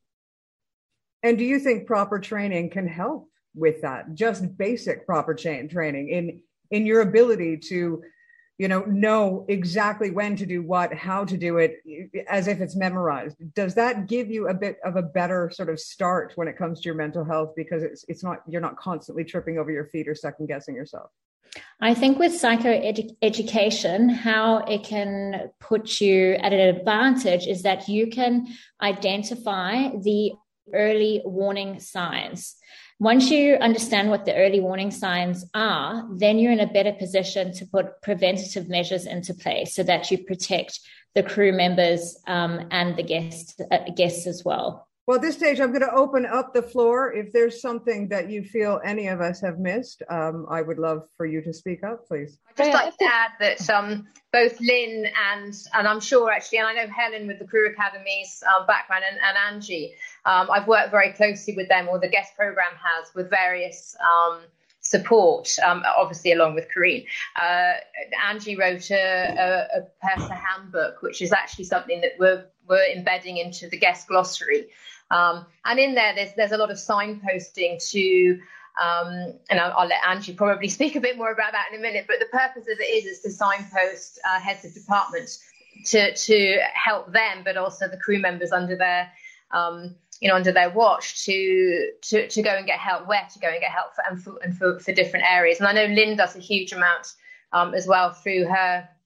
And do you think proper training can help with that? Just basic proper chain training in, in your ability to, you know, know exactly when to do what, how to do it, as if it's memorized. Does that give you a bit of a better sort of start when it comes to your mental health? Because it's it's not, you're not constantly tripping over your feet or second guessing yourself. I think with psychoeducation, how it can put you at an advantage is that you can identify the early warning signs. Once you understand what the early warning signs are, then you're in a better position to put preventative measures into place so that you protect the crew members um, and the guests, uh, guests as well. Well, at this stage, I'm going to open up the floor. If there's something that you feel any of us have missed, um, I would love for you to speak up, please. I'd just like to add that um, both Lynn and, and I'm sure actually, and I know Helen with the Crew Academy's um, background, and, and Angie, um, I've worked very closely with them, or the guest program has, with various um, support, um, obviously along with Corinne. Uh, Angie wrote a, a, a P E R S A handbook, which is actually something that we're, we're embedding into the guest glossary. Um, and in there, there's there's a lot of signposting to, um, and I'll, I'll let Angie probably speak a bit more about that in a minute, but the purpose of it is, is to signpost uh, heads of departments to, to help them, but also the crew members under their, um, you know, under their watch to, to, to go and get help, where to go and get help for, and, for, and for, for different areas. And I know Lynn does a huge amount um, as well through her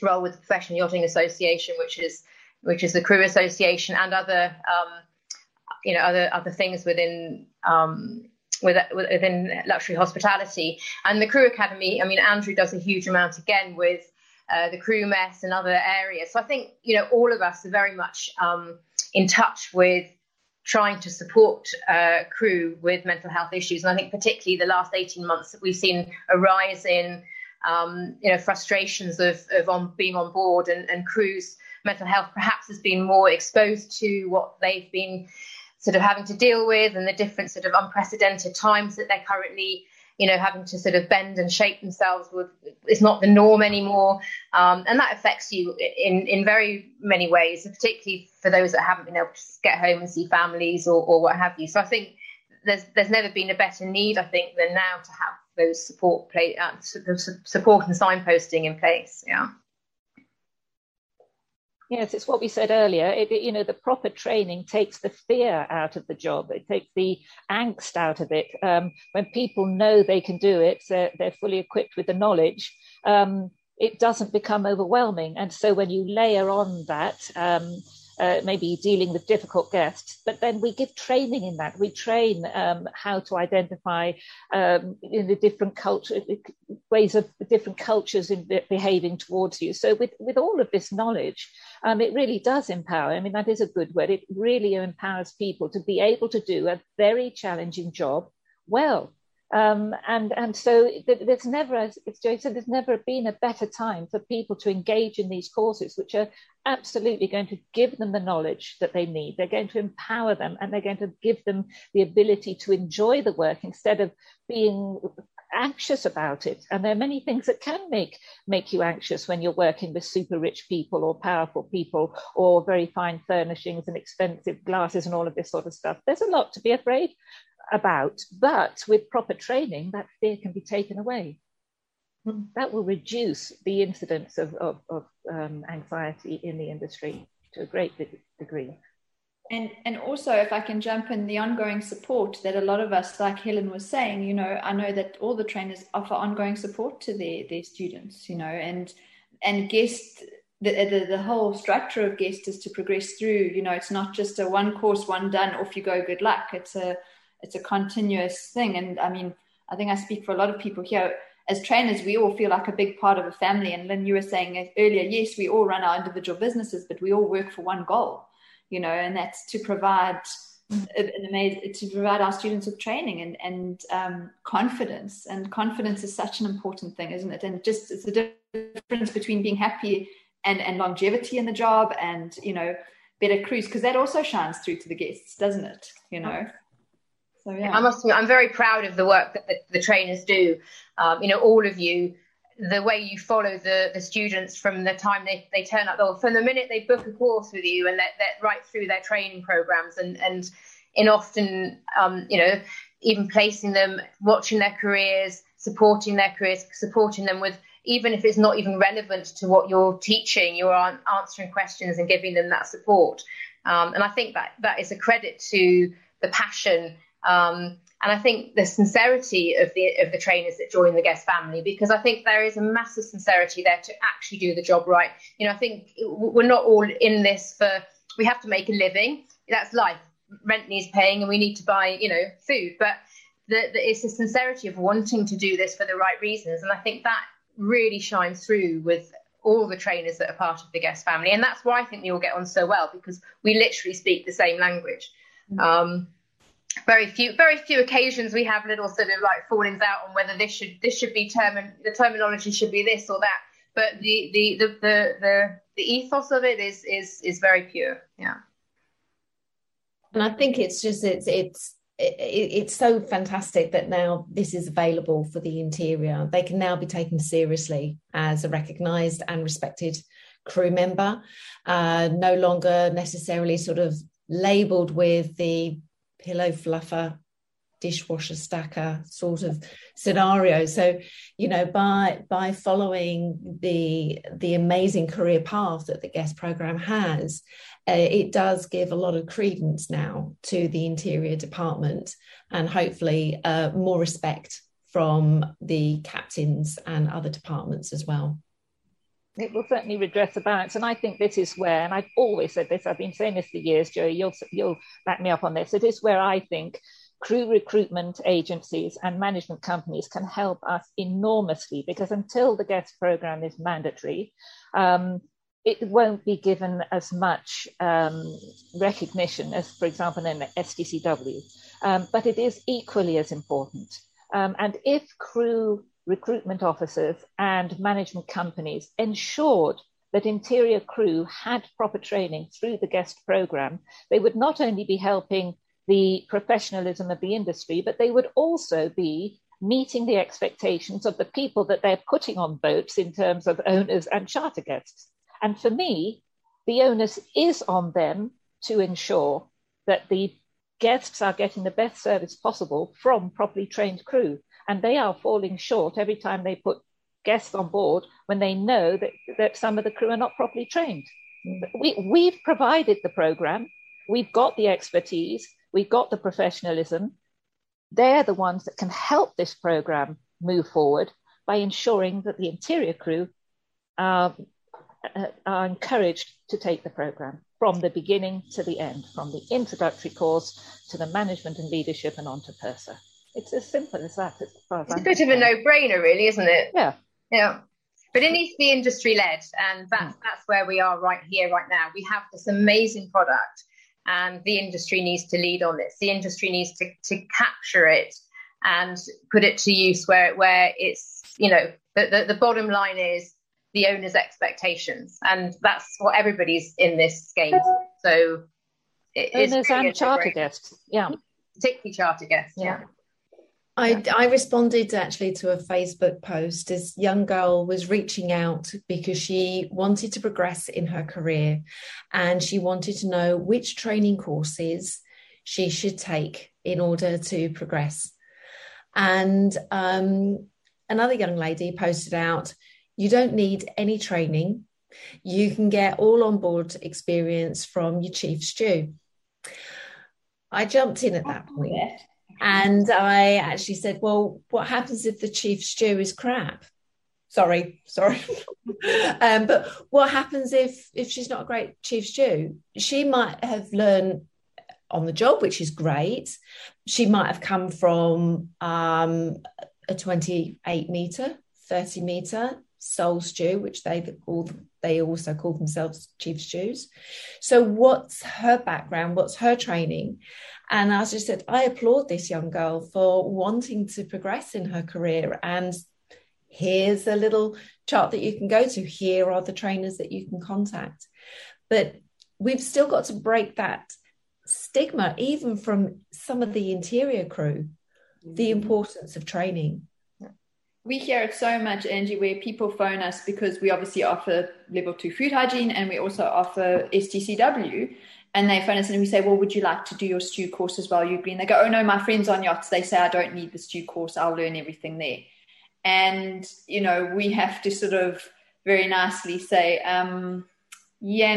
role with the Professional Yachting Association, which is which is the Crew Association, and other um, you know other other things within um, within luxury hospitality. And the Crew Academy, I mean, Andrew does a huge amount again with uh, the Crew Mess and other areas. So I think, you know, all of us are very much um, in touch with trying to support uh, crew with mental health issues. And I think particularly the last eighteen months that we've seen a rise in, um, you know, frustrations of, of on being on board, and, and crew's mental health perhaps has been more exposed to what they've been sort of having to deal with, and the different sort of unprecedented times that they're currently, you know, having to sort of bend and shape themselves with. It's not the norm anymore. Um, and that affects you in, in very many ways, particularly for those that haven't been able to get home and see families or, or what have you. So I think there's there's never been a better need, I think, than now to have those support play, uh, support and signposting in place. Yeah. Yes, it's what we said earlier. It, you know, the proper training takes the fear out of the job. It takes the angst out of it. Um, when people know they can do it, they're, they're fully equipped with the knowledge. Um, it doesn't become overwhelming. And so when you layer on that, um, uh, maybe dealing with difficult guests, but then we give training in that. We train um, how to identify um, in the different culture, ways of different cultures in behaving towards you. So with, with all of this knowledge, Um, it really does empower. I mean, that is a good word. It really empowers people to be able to do a very challenging job well. Um, and, and so there's never, as Joe said, there's never been a better time for people to engage in these courses, which are absolutely going to give them the knowledge that they need. They're going to empower them, and they're going to give them the ability to enjoy the work instead of being anxious about it. And there are many things that can make make you anxious when you're working with super rich people or powerful people or very fine furnishings and expensive glasses and all of this sort of stuff. There's a lot to be afraid about, but with proper training, that fear can be taken away. That will reduce the incidence of, of, of um, anxiety in the industry to a great degree. And and also, if I can jump in, the ongoing support that a lot of us, like Helen was saying, you know, I know that all the trainers offer ongoing support to their, their students, you know, and and guest, the, the the whole structure of guest is to progress through, you know, it's not just a one course, one done, off you go, good luck. It's a it's a continuous thing. And I mean, I think I speak for a lot of people here. As trainers, we all feel like a big part of a family. And Lynn, you were saying earlier, yes, we all run our individual businesses, but we all work for one goal. You know, and that's to provide an amazing, to provide our students with training and and um, confidence. And confidence is such an important thing, isn't it? And just it's the difference between being happy and and longevity in the job, and you know, better crews, because that also shines through to the guests, doesn't it? You know. So yeah, I must admit, I'm very proud of the work that the, the trainers do. Um, you know, all of you. The way you follow the, the students from the time they, they turn up, or from the minute they book a course with you, and let that right through their training programs, and and in often um, you know, even placing them, watching their careers, supporting their careers, supporting them with, even if it's not even relevant to what you're teaching, you're answering questions and giving them that support. Um, and I think that that is a credit to the passion. Um, And I think the sincerity of the of the trainers that join the guest family, because I think there is a massive sincerity there to actually do the job right. You know, I think we're not all in this for, we have to make a living. That's life. Rent needs paying and we need to buy, you know, food. But the, the, it's the sincerity of wanting to do this for the right reasons. And I think that really shines through with all the trainers that are part of the guest family. And that's why I think we all get on so well, because we literally speak the same language. Mm-hmm. Um, Very few, very few occasions we have little sort of like fallings out on whether this should this should be term the terminology should be this or that. But the the the the the, the ethos of it is is is very pure. Yeah. And I think it's just it's it's it, it's so fantastic that now this is available for the interior. They can now be taken seriously as a recognised and respected crew member, uh, no longer necessarily sort of labelled with the pillow fluffer, dishwasher stacker sort of scenario. So, you know, by by following the the amazing career path that the guest program has, uh, it does give a lot of credence now to the interior department, and hopefully uh, more respect from the captains and other departments as well. It will certainly redress the balance. And I think this is where, and I've always said this, I've been saying this for years, Joey, you'll, you'll back me up on this. It is where I think crew recruitment agencies and management companies can help us enormously, because until the guest program is mandatory, um, it won't be given as much um, recognition as, for example, in S T C W. Um, but it is equally as important. Um, and if crew recruitment officers and management companies ensured that interior crew had proper training through the guest program, they would not only be helping the professionalism of the industry, but they would also be meeting the expectations of the people that they're putting on boats in terms of owners and charter guests. And for me, the onus is on them to ensure that the guests are getting the best service possible from properly trained crew. And they are falling short every time they put guests on board when they know that, that some of the crew are not properly trained. We, we've provided the program, we've got the expertise, we've got the professionalism. They're the ones that can help this program move forward by ensuring that the interior crew are, are encouraged to take the program from the beginning to the end, from the introductory course to the management and leadership and on to Purser. It's as simple as that. As far as it's I'm a bit concerned. Of a no-brainer, really, isn't it? Yeah. Yeah. But it needs to be industry-led, and that's, mm. that's where we are right here, right now. We have this amazing product, and the industry needs to lead on this. The industry needs to, to capture it and put it to use where, where it's, you know, the, the, the bottom line is the owner's expectations. And that's what everybody's in this game. So it, owners it's really and charter guests. Yeah. Particularly charter guests. Yeah. yeah. I, I responded actually to a Facebook post. This young girl was reaching out because she wanted to progress in her career, and she wanted to know which training courses she should take in order to progress. And um, another young lady posted out, you don't need any training. You can get all on board experience from your chief stew. I jumped in at that point. And I actually said, well, what happens if the chief stew is crap? Sorry, sorry. um, but what happens if, if she's not a great chief stew? She might have learned on the job, which is great. She might have come from um, a twenty-eight metre, thirty metre sole stew, which they call, they also call themselves chief stews. So what's her background? What's her training? And as I said, I applaud this young girl for wanting to progress in her career. And here's a little chart that you can go to. Here are the trainers that you can contact. But we've still got to break that stigma, even from some of the interior crew, the importance of training. We hear it so much, Angie, where people phone us because we obviously offer level two food hygiene and we also offer S T C W. And they phone us and we say, well, would you like to do your stew course as well? You agree? And they go, oh, no, my friend's on yachts. They say, I don't need the stew course. I'll learn everything there. And, you know, we have to sort of very nicely say, um, yeah,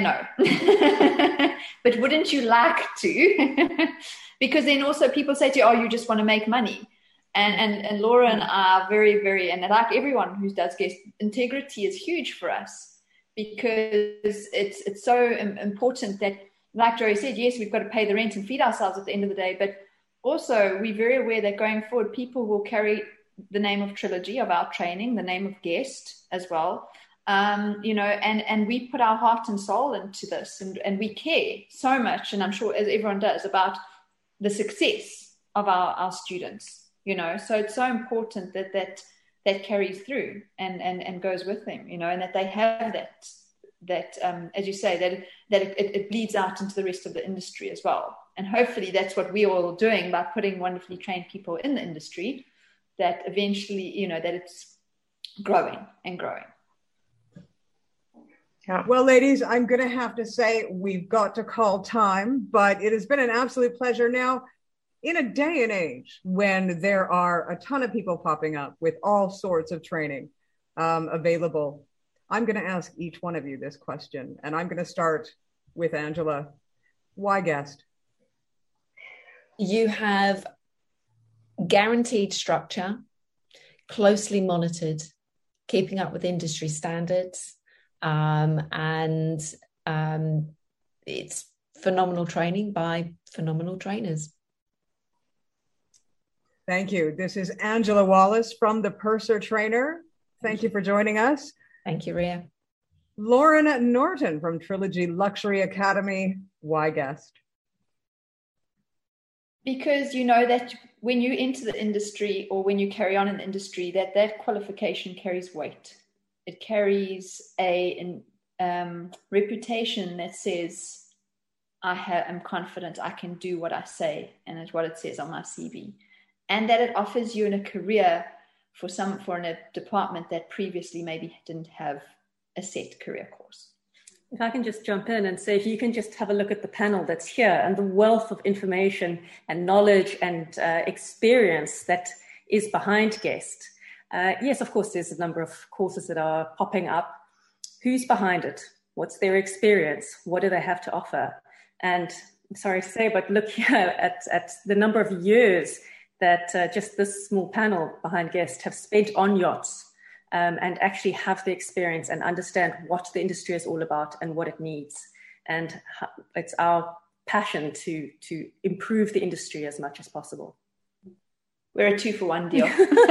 no. But wouldn't you like to? Because then also people say to you, oh, you just want to make money. And, and and Laura and I are very, very, and like everyone who does guest, integrity is huge for us because it's it's so important that, like Joey said, yes, we've got to pay the rent and feed ourselves at the end of the day, but also we're very aware that going forward, people will carry the name of Trilogy, of our training, the name of guest as well, um, you know, and, and we put our heart and soul into this, and, and we care so much, and I'm sure as everyone does, about the success of our, our students. You know, so it's so important that that that carries through and, and, and goes with them, you know, and that they have that, that um, as you say, that that it, it bleeds out into the rest of the industry as well. And hopefully that's what we're all doing by putting wonderfully trained people in the industry, that eventually, you know, that it's growing and growing. Yeah. Well, ladies, I'm going to have to say we've got to call time, but it has been an absolute pleasure. Now, in a day and age when there are a ton of people popping up with all sorts of training um, available, I'm going to ask each one of you this question, and I'm going to start with Angela. Why guest? You have guaranteed structure, closely monitored, keeping up with industry standards, Um, and um, it's phenomenal training by phenomenal trainers. Thank you. This is Angela Wallace from the Purser Trainer. Thank you for joining us. Thank you, Ria. Lauren Norton from Trilogy Luxury Academy. Why guest? Because you know that when you enter the industry or when you carry on in the industry, that that qualification carries weight. It carries a an, um, reputation that says, I have, am confident I can do what I say, and it's what it says on my C V. And that it offers you in a career for some for in a department that previously maybe didn't have a set career course. If I can just jump in and say, if you can just have a look at the panel that's here and the wealth of information and knowledge and uh, experience that is behind Guest. Uh, yes, of course, there's a number of courses that are popping up. Who's behind it? What's their experience? What do they have to offer? And I'm sorry to say, but look here at, at the number of years that uh, just this small panel behind Guest have spent on yachts. Um, and actually have the experience and understand what the industry is all about and what it needs. And it's our passion to to improve the industry as much as possible. We're a two for one deal.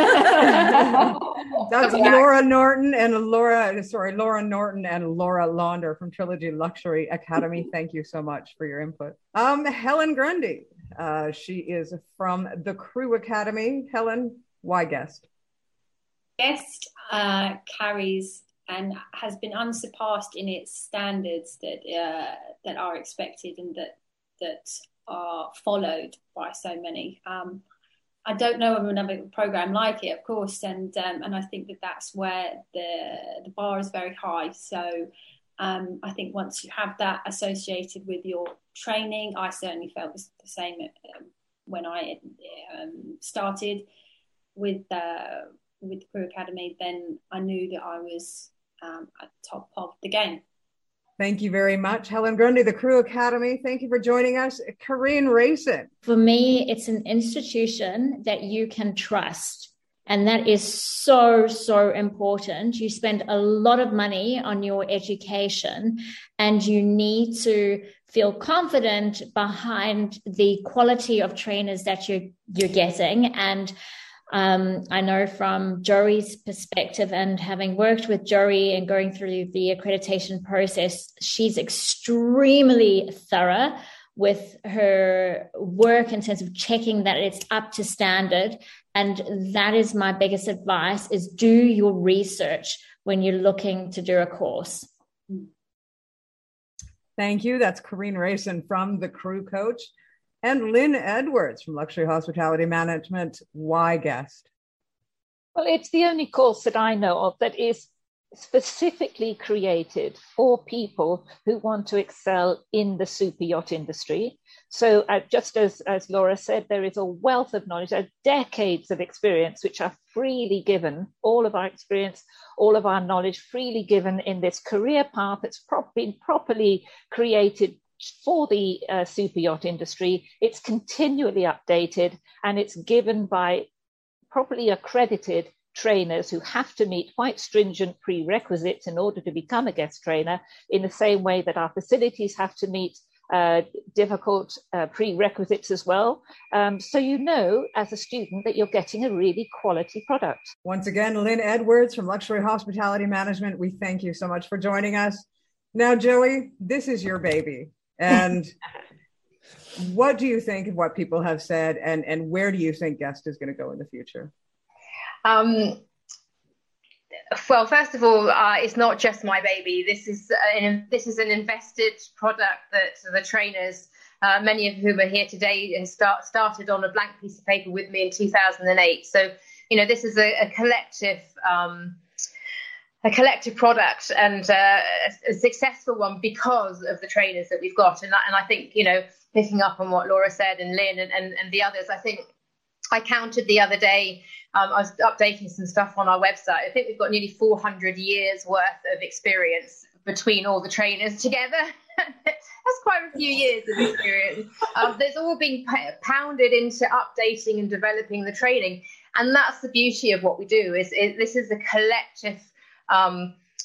That's Laura Norton and Laura, sorry, Laura Norton and Laura Launder from Trilogy Luxury Academy. Thank you so much for your input. Um, Helen Grundy, uh, she is from the Crew Academy. Helen, why guest? Guest uh, carries and has been unsurpassed in its standards that uh, that are expected and that that are followed by so many. Um, I don't know of another program like it, of course, and um, and I think that that's where the the bar is very high. So um, I think once you have that associated with your training, I certainly felt the same when I um, started with. Uh, with the Crew Academy, then I knew that I was um, at the top of the game. Thank you very much, Helen Grundy, the Crew Academy. Thank you for joining us. Corinne Rayson. For me, it's an institution that you can trust. And that is so, so important. You spend a lot of money on your education and you need to feel confident behind the quality of trainers that you're, you're getting. And Um, I know from Joey's perspective and having worked with Joey and going through the accreditation process, she's extremely thorough with her work in terms of checking that it's up to standard. And that is my biggest advice, is do your research when you're looking to do a course. Thank you. That's Corinne Rayson from the Crew Coach. And Lynn Edwards from Luxury Hospitality Management. Why guest? Well, it's the only course that I know of that is specifically created for people who want to excel in the super yacht industry. So uh, just as, as Laura said, there is a wealth of knowledge, there are decades of experience which are freely given, all of our experience, all of our knowledge freely given in this career path that's pro- been properly created for the uh, super yacht industry. It's continually updated and it's given by properly accredited trainers who have to meet quite stringent prerequisites in order to become a guest trainer, in the same way that our facilities have to meet uh, difficult uh, prerequisites as well. Um, so you know as a student that you're getting a really quality product. Once again, Lynn Edwards from Luxury Hospitality Management, we thank you so much for joining us. Now, Joey, this is your baby. And what do you think of what people have said, and, and where do you think Guest is going to go in the future? Um, well, first of all, uh, it's not just my baby. This is an, this is an invested product that the trainers, uh, many of whom are here today, start, started on a blank piece of paper with me in two thousand eight. So, you know, this is a, a collective um a collective product and uh, a successful one because of the trainers that we've got. And, and I think, you know, picking up on what Laura said and Lynn and, and, and the others, I think I counted the other day, um, I was updating some stuff on our website. I think we've got nearly four hundred years worth of experience between all the trainers together. That's quite a few years of experience. Um, there's all been pounded into updating and developing the training. And that's the beauty of what we do, is it, this is a collective Um,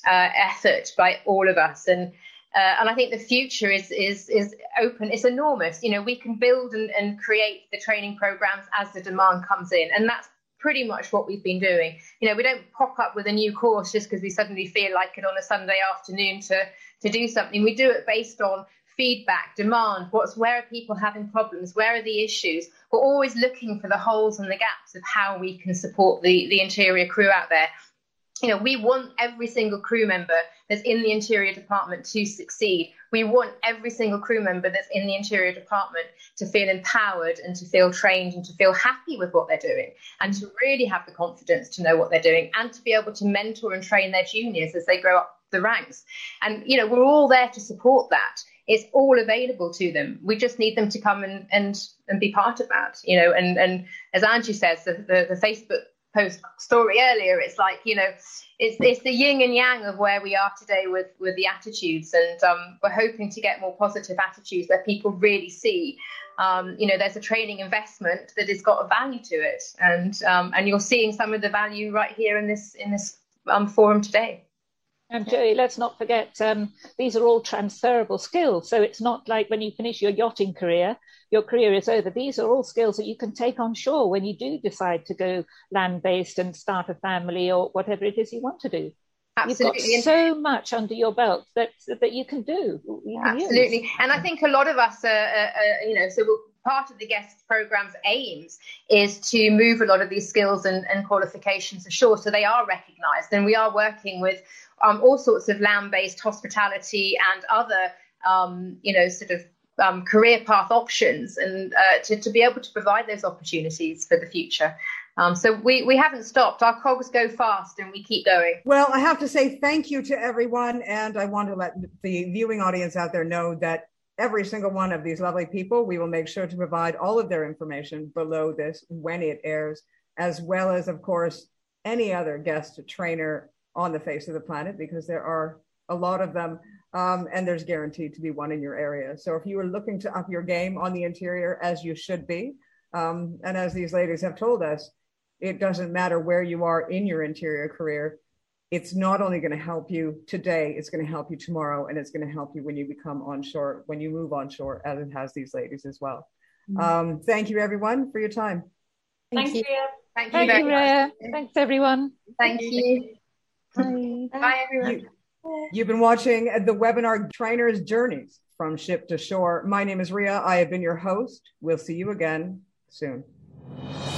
uh, effort by all of us. And uh, and I think the future is is is open. It's enormous. You know, we can build and, and create the training programs as the demand comes in, and that's pretty much what we've been doing. You know, we don't pop up with a new course just because we suddenly feel like it on a Sunday afternoon to to do something. We do it based on feedback, demand, what's where are people having problems, where are the issues. We're always looking for the holes and the gaps of how we can support the the interior crew out there. You know, we want every single crew member that's in the interior department to succeed. We want every single crew member that's in the interior department to feel empowered and to feel trained and to feel happy with what they're doing and to really have the confidence to know what they're doing and to be able to mentor and train their juniors as they grow up the ranks. And, you know, we're all there to support that. It's all available to them. We just need them to come and and, and be part of that, you know, and, and as Angie says, the, the, the Facebook post story earlier, it's like, you know, it's it's the yin and yang of where we are today with with the attitudes, and um, we're hoping to get more positive attitudes where people really see, um, you know, there's a training investment that has got a value to it, and um, and you're seeing some of the value right here in this in this um, forum today. And Joey, let's not forget, um, these are all transferable skills. So it's not like when you finish your yachting career, your career is over. These are all skills that you can take on shore when you do decide to go land-based and start a family or whatever it is you want to do. Absolutely. You've got so much under your belt that that you can do. You can Absolutely. use. And I think a lot of us, are, are, are, you know, so we'll, part of the guest program's aims is to move a lot of these skills and, and qualifications ashore so they are recognised. And we are working with um, all sorts of land-based hospitality and other, um, you know, sort of um, career path options, and uh, to, to be able to provide those opportunities for the future. Um, so we, we haven't stopped. Our cogs go fast and we keep going. Well, I have to say thank you to everyone. And I want to let the viewing audience out there know that every single one of these lovely people, we will make sure to provide all of their information below this when it airs, as well as, of course, any other guest trainer on the face of the planet, because there are a lot of them, um, and there's guaranteed to be one in your area. So if you are looking to up your game on the interior, as you should be, um, and as these ladies have told us, it doesn't matter where you are in your interior career. It's not only going to help you today, it's going to help you tomorrow, and it's going to help you when you become onshore, when you move onshore, as it has these ladies as well. Mm-hmm. Um, thank you, everyone, for your time. Thank, thank you. you. Thank you, thank very you, much. Thanks, everyone. Thank you. Bye. Bye, everyone. You, you've been watching the webinar Trainers Journeys from Ship to Shore. My name is Ria. I have been your host. We'll see you again soon.